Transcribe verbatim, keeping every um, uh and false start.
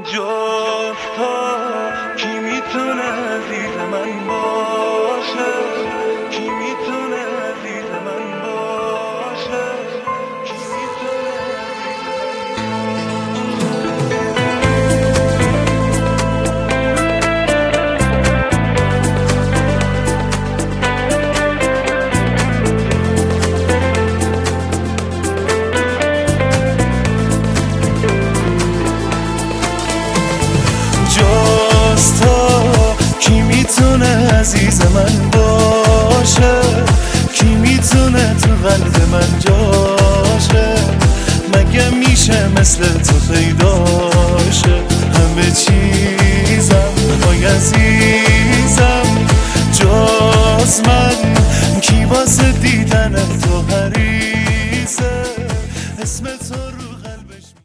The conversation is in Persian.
جفتا کی میتونه عزیز من باشه، کی میتونه عزیز من باشه، کی میتونه عزیز من باشه، کی میتونه تو قلب من جاشه، مگه میشه مثل تو پیداشه، همه چیزم وای عزیز